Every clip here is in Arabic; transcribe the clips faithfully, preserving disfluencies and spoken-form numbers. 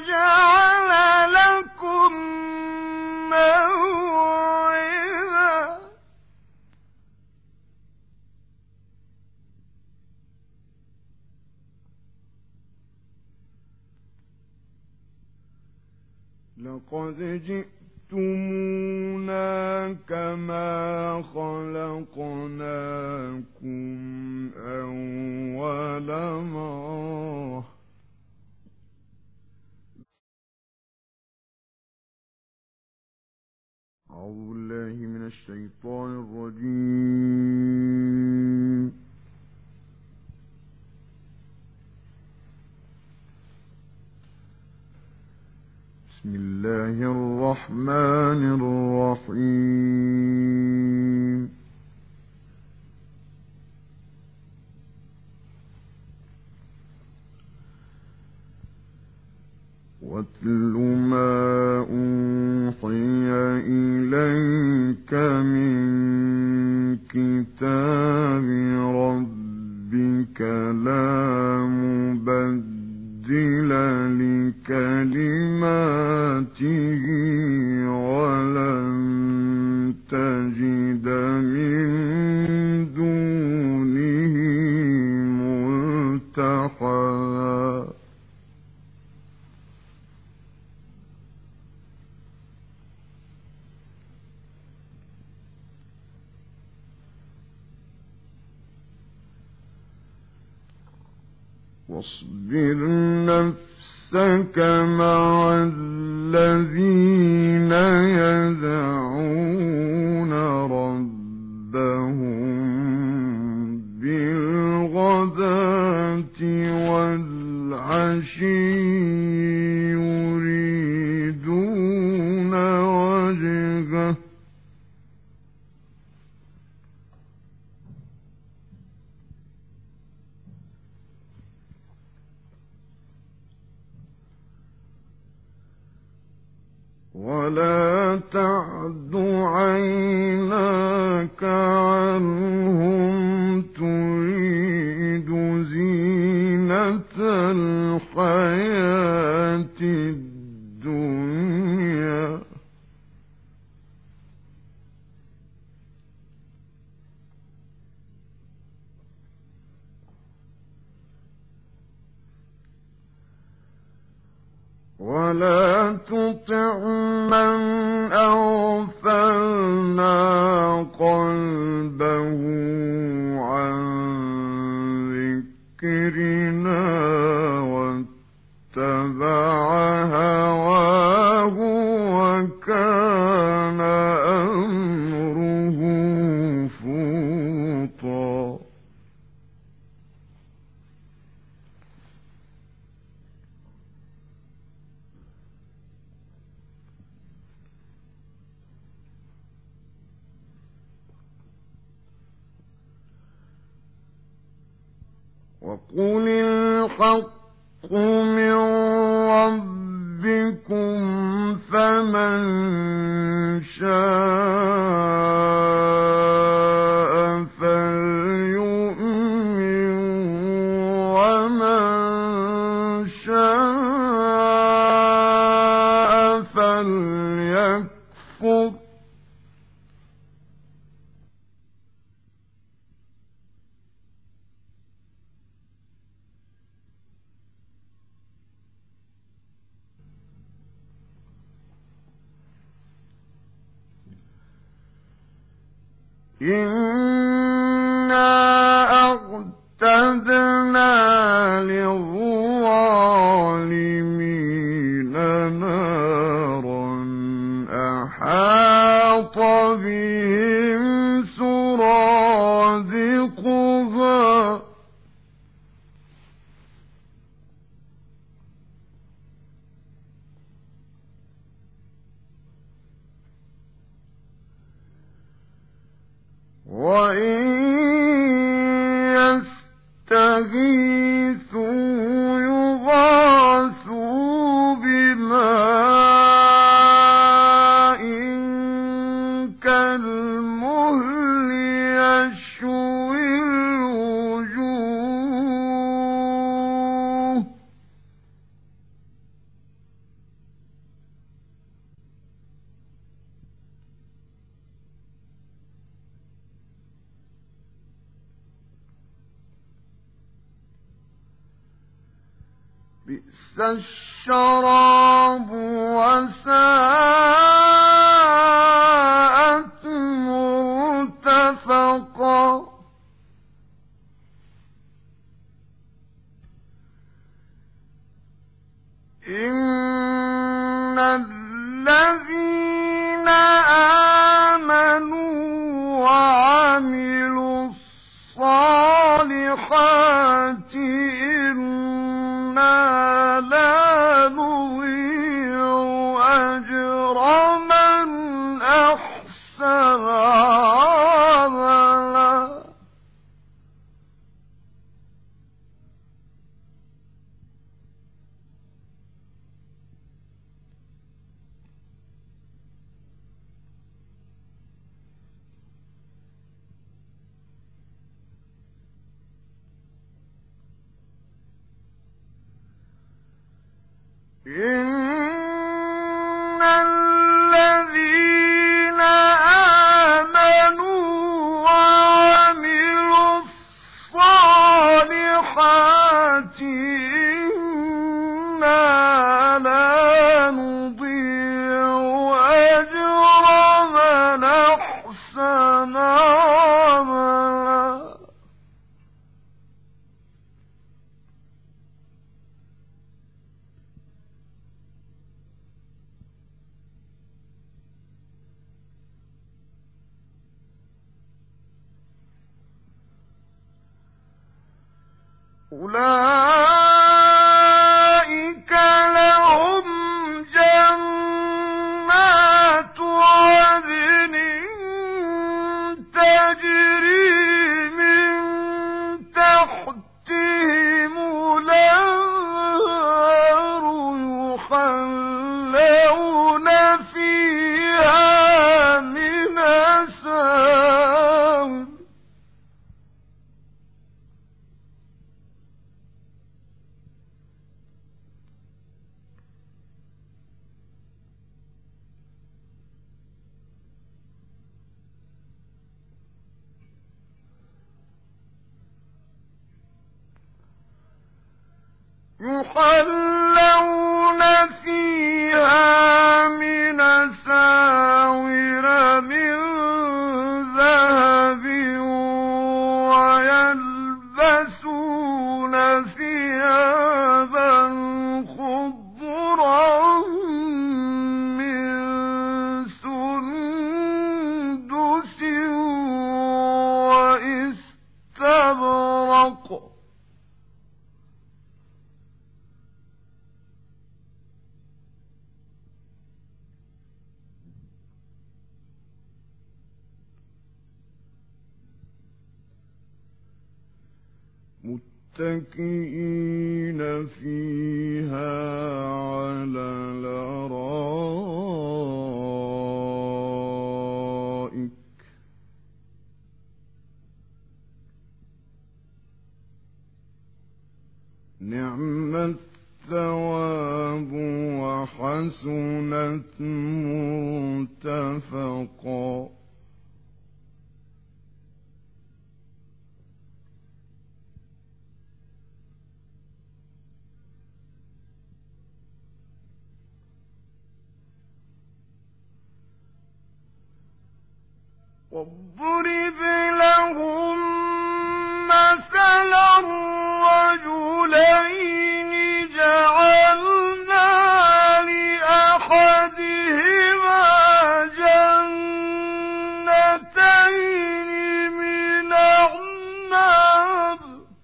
جعل لكم موعظا لقد جئتمونا كما خلقناكم أول مرة أعوذ بالله من الشيطان الرجيم. بسم الله الرحمن الرحيم. واتل ما أوحي إليك من كتاب ربك لا مبدل لكلماته ولن تجد من دونه ملتحدا واصبر نفسك مع الذين يدعون ربهم بالغداة والعشي يريدون وجهه ولا تعد عيناك عنهم تريد زينة الحياة الدنيا ولا تطع من أغفلنا قلبه عن ذكرنا واتبع هواه وكان أمره فرطا وقل الحق من ربكم فمن شاء فليؤمن ومن شاء فليكفر إنا أعتدنا للظالمين نارا أحاط بهم سرادقها وإن يستغيثوا يغاثوا بماء كالمهل يشوي الوجوه بئس الشراب وساءت مرتفقا إن الذين آمنوا وعملوا الصالحات إنا لا نضيع أجر من أحسن عملا إن الذين آمنوا وعملوا الصالحات إنا لا نضيع أجر من أحسن عملا أولئك لهم جنات عدن تجري من تحتهم الأنهار يحلون فيها من أساور يحلون فيها من أساور من ذهب ويلبسون ثيابا خضرا من سندس واستبرق متكئين فيها على الأرائك نعم الثواب وحسنت مرتفقا واضرب لهم مثلا رجلين جعلنا لأحدهما جنتين من أعناب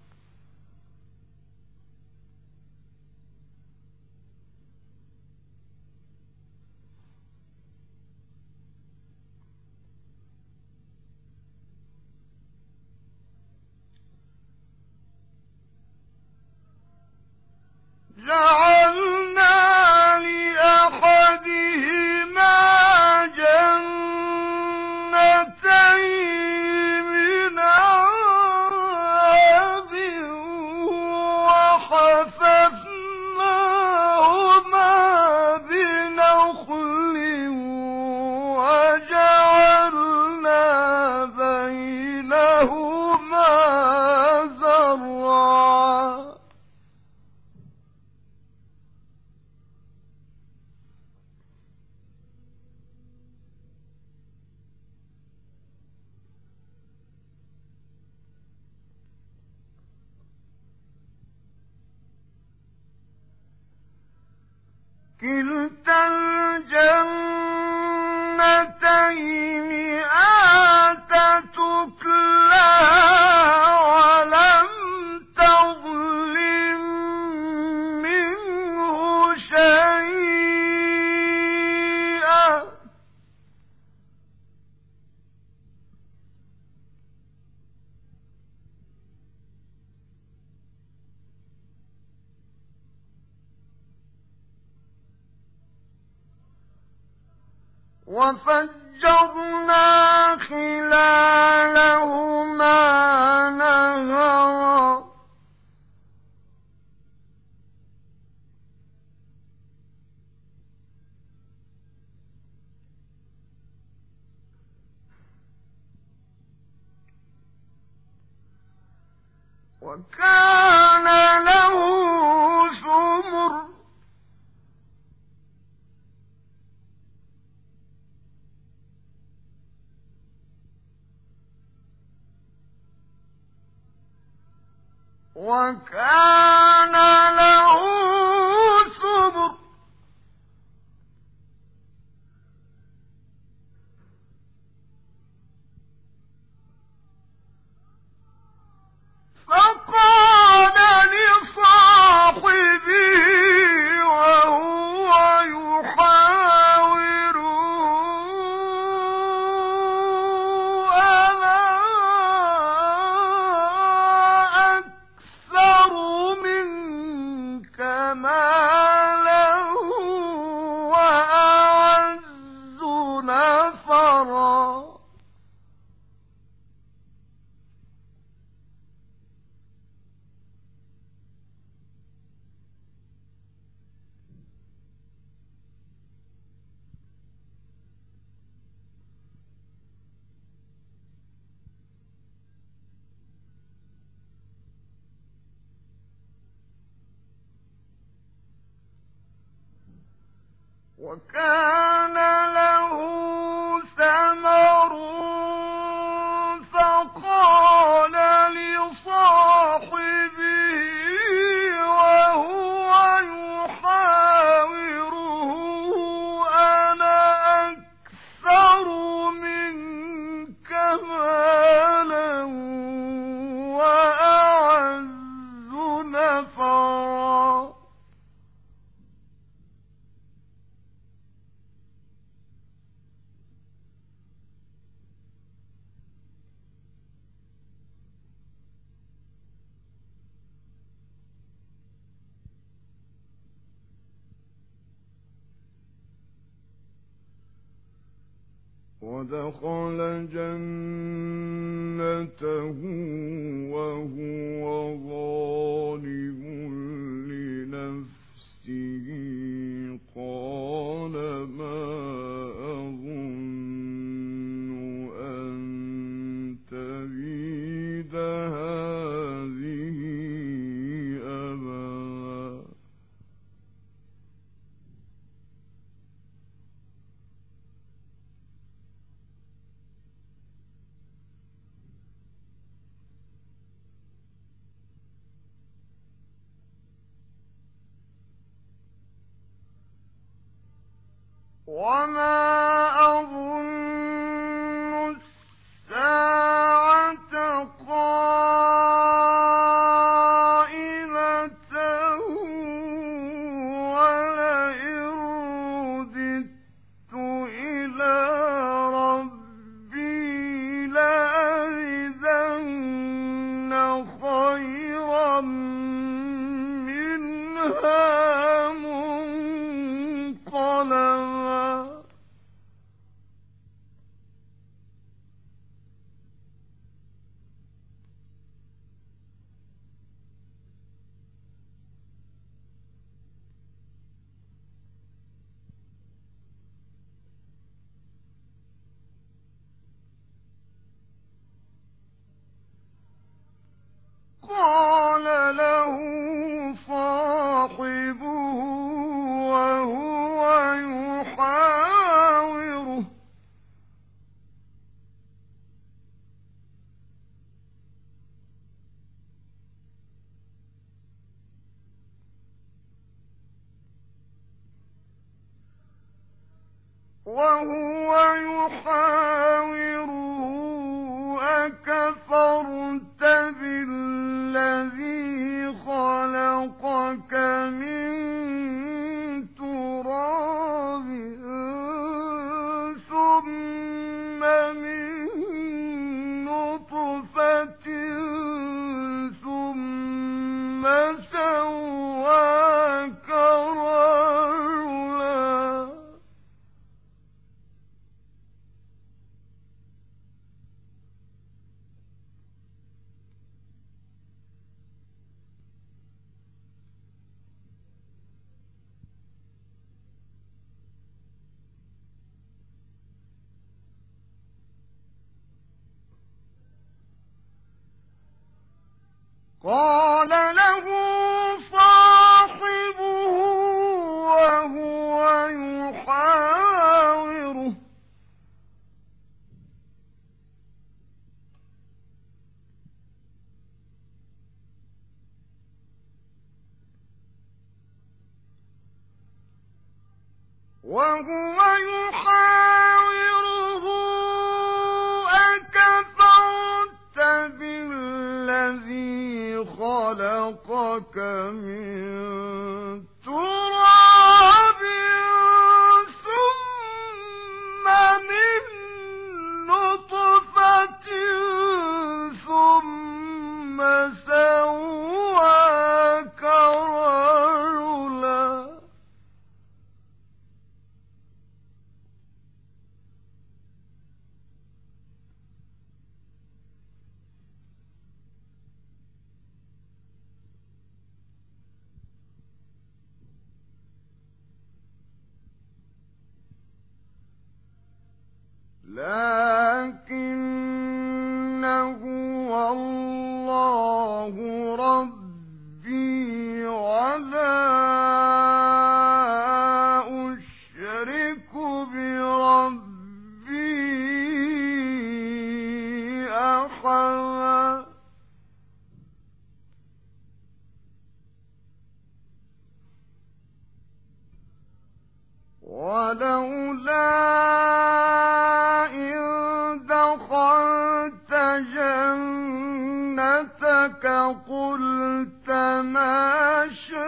جعلنا لأحدهما جنتين من أعناب وحففناهما بنخل وجعلنا بينهما زرعا كلتا الجنتين آتت أكلها ولم تظلم منه شيئا وفجرنا خلالهما نهرا وكان له ثمر وكان له ثمر فقال لصاحبه وهو يحاوره أنا أكثر منك مالا وأعز نفرا وكان له ثمر فقال لصاحبه وهو يحاوره أنا أكثر منك مالا وأعز نفرا ودخل جنته وهو ظالم لنفسه قال ما أظن أن تبيد هذه أبدا وما أظن الساعة قائمة ولئن رددت إلى ربي لأجدن خيرا منها منقلبا قال له صاحبه وهو يحاوره وهو يحاوره أكفرت بالذي خلقك من تراب ثم من نطفة ثم سواك رجلا. قال له صاحبه وهو يحاوره وهو يحاوره أكفرت بالذي خلقك من تراب ثم من نطفة ثم سواك رجلا. لكنه الله ربي ولا أشرك بربي أحدا. ولولا إذ دخلت جنتك قلت ما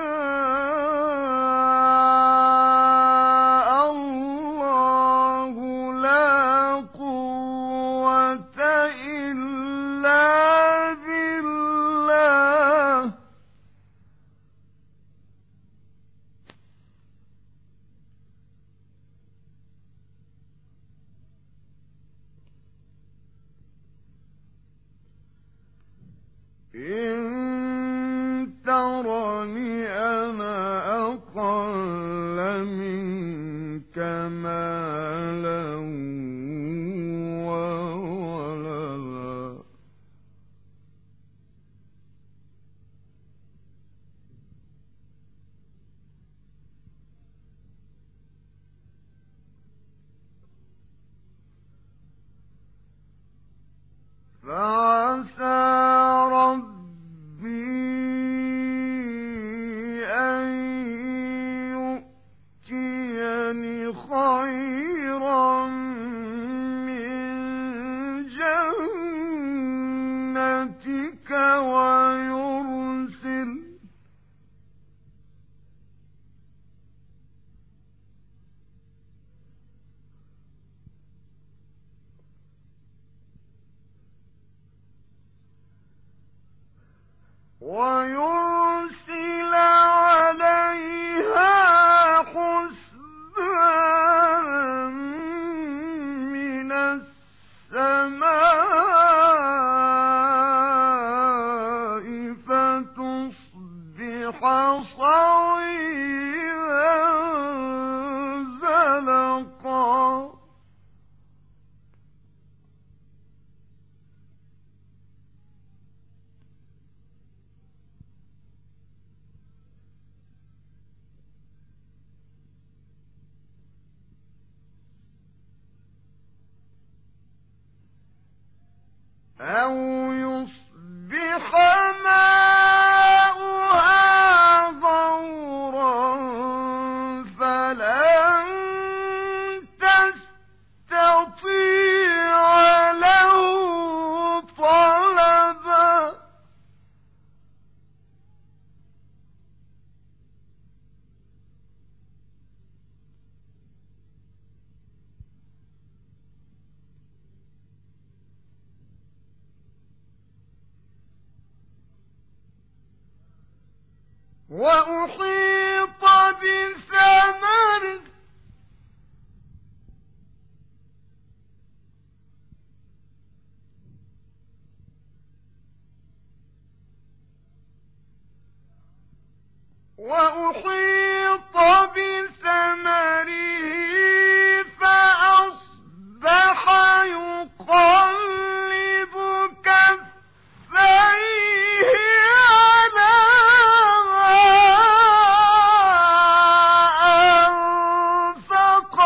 شاء الله لا قوة إلا بالله. إن ترني أنا أقل منك مالا وولدا فعسى ربي أن يؤتيني خيرا من جنتك ويرسل ويرسل عليها حسبانا من السماء فتصبح صعيدا زلقا. أو يصبح ماؤها غورا فلن تسأل وأحيط بثمره وأحيط بثمره فأصبح يقلب كفيه على ما أنفق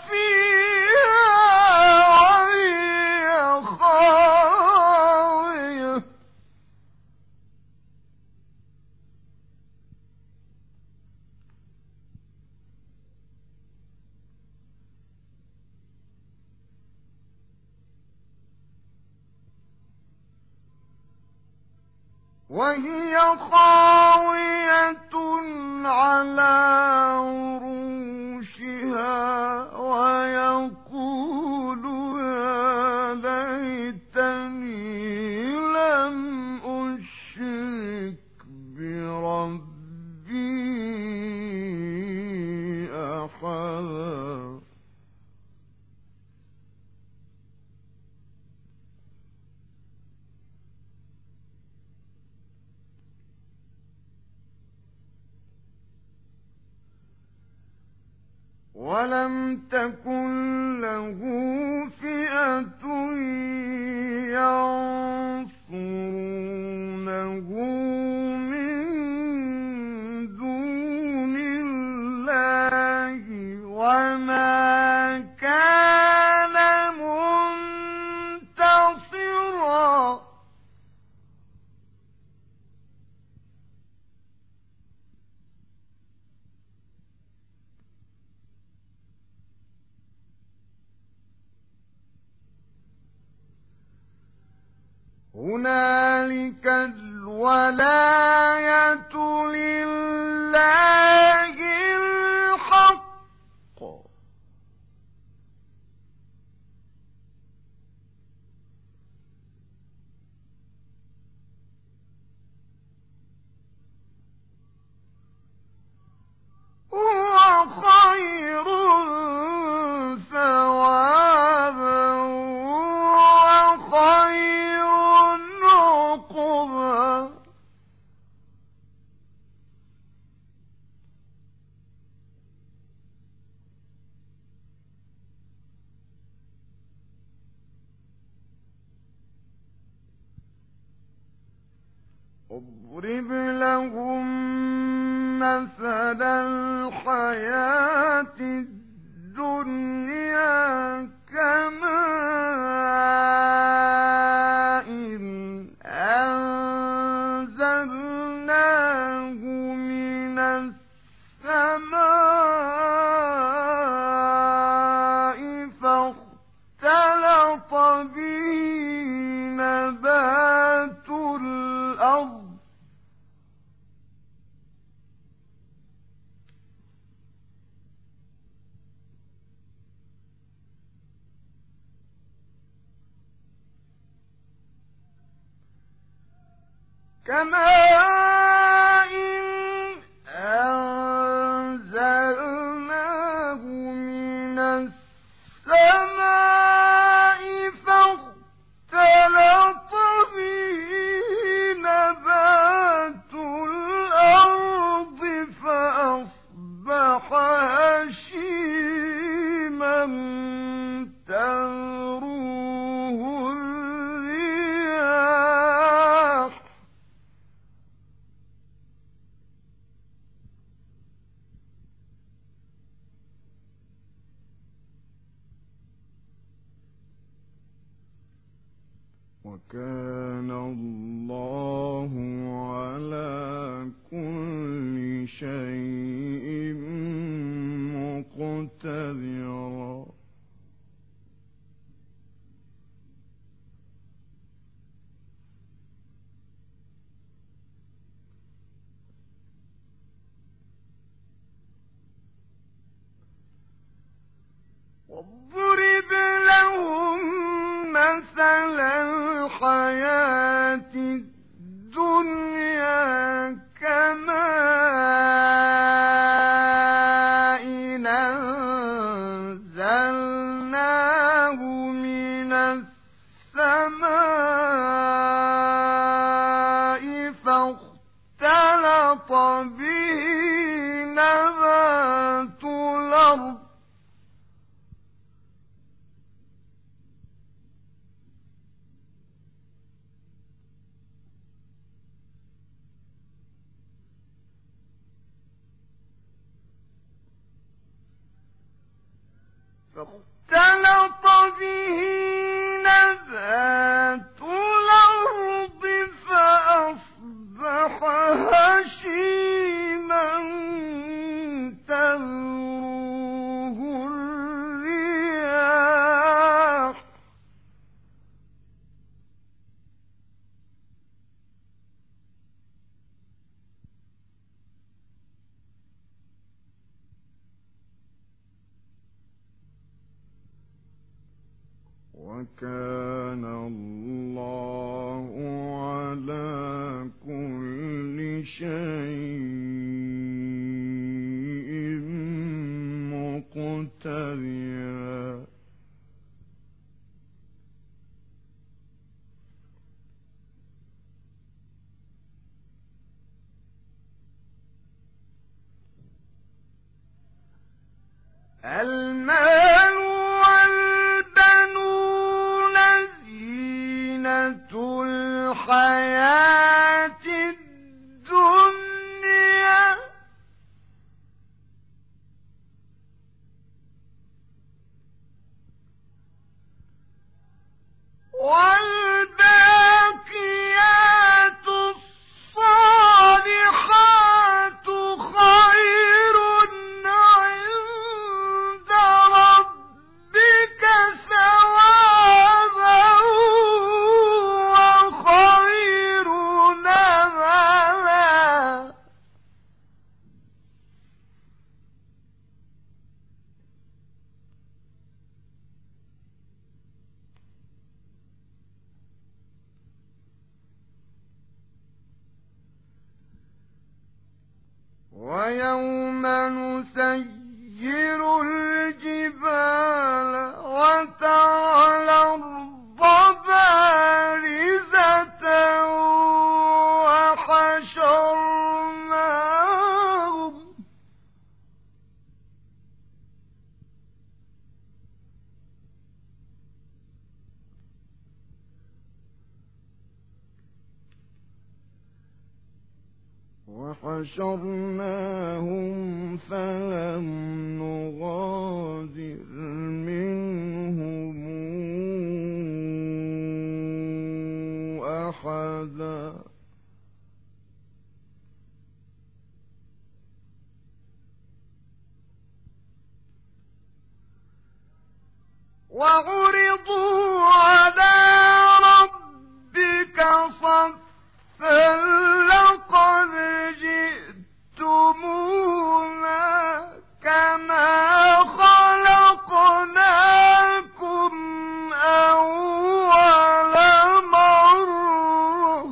فيها وهي خاوية وهي خاوية على عروشها ويقول يا ليتني لم أشرك بربي أحدا ولم تكن له فئة ينصرونه من دون الله وما كان منتصرا هنالك الولاية لله الحق هو خير ثوابا وخير عقبا اضرب لهم مثل الحياة الدنيا كماء أنزلناه من السماء فاختلط به نبات الأرض كماء أنزلناه من السماء فاختلط به نبات الأرض فأصبح هشيما تذروه الرياح وكان الله على كل شيء مقتدرا واضرب لهم مثل الحياة الدنيا كماء نبات الأرض فاختلط به نبات الأرض فأصبح هشيما تذروه الرياح وكان الله على كل شيء مقتدرا المال والبنون زينة الحياة الدنيا والباقيات الصالحات خير عند ربك ثوابا وخير نملا ويوم نسير الجبال وترى الأرض بارزة وحشرناهم وحشرناهم فلم نغادر منهم أحدا وعرضوا على ربك صفا لقد جئتمونا كما خلقناكم أول مرة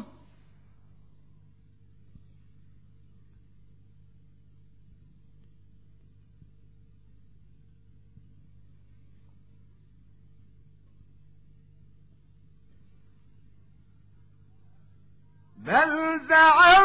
بل زعمتم